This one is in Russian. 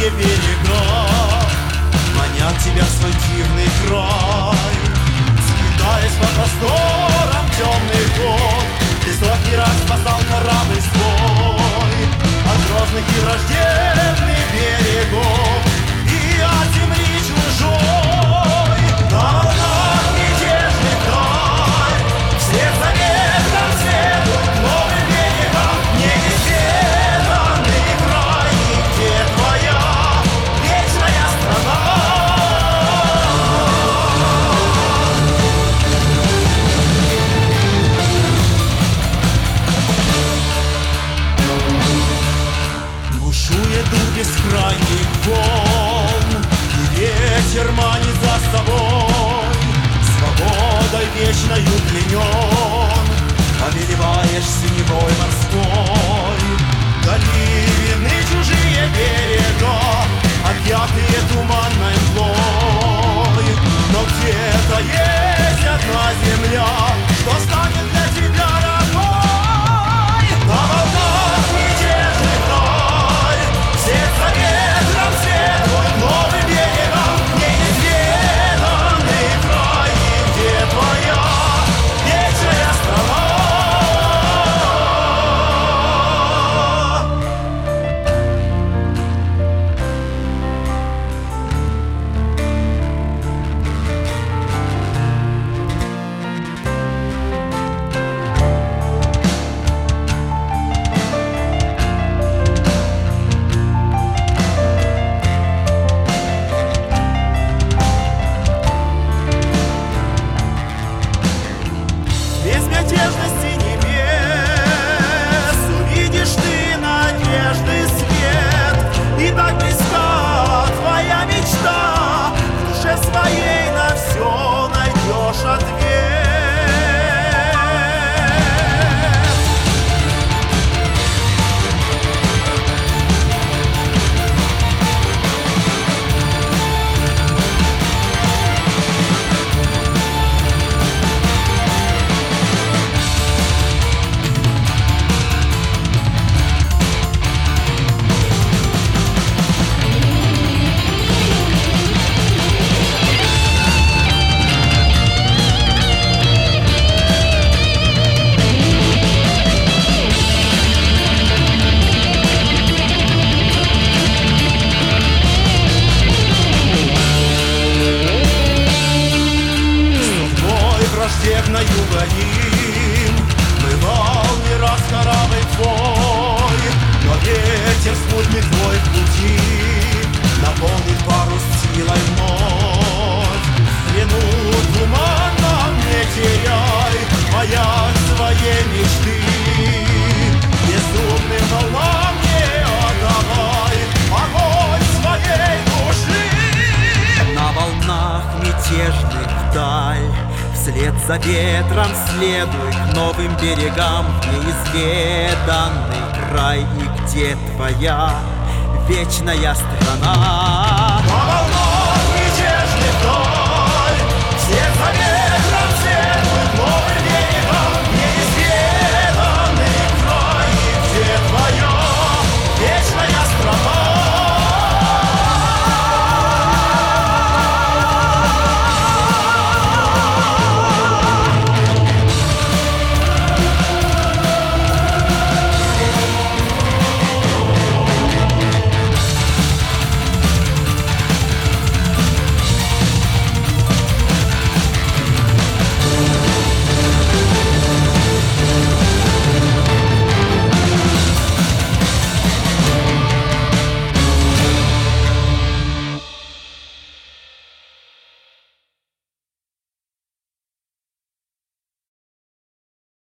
чужие берега манят тебя в свой дивный край. Скитаясь по просторам темных год, ты сотни раз спасал корабль свой от грозных и враждебных берегов и от земли чужой. На волнах мятежных даль вслед за ветром следует новым берегам неизведанный край, где твоя вечная страна. Бушует дух бескрайних волн, и ветер манит за собой. Свободой вечною пленен, повелеваешь синевой морской. Вдали видны чужие берега, объятые туманной мглой. Но где-то есть одна земля, что станет для тебя родной. На волнах мятежных даль вслед за ветром следует новым берегам неизведанный край, где твоя вечная страна. Безмятежности небес увидишь ты надежды свет, и так близка твоя мечта, в душе своей на все найдешь ответ. Враждебною гоним, бывал не раз корабль твой, но ветер спутник твой в пути наполнит парус силой вновь. Взглянул туманно, не теряй маяк своей мечты, безумным волнам не отдавай огонь своей души. На волнах мятежных вдаль вслед за ветром следуй к новым берегам неизведанный край, и где твоя вечная страна. На волнах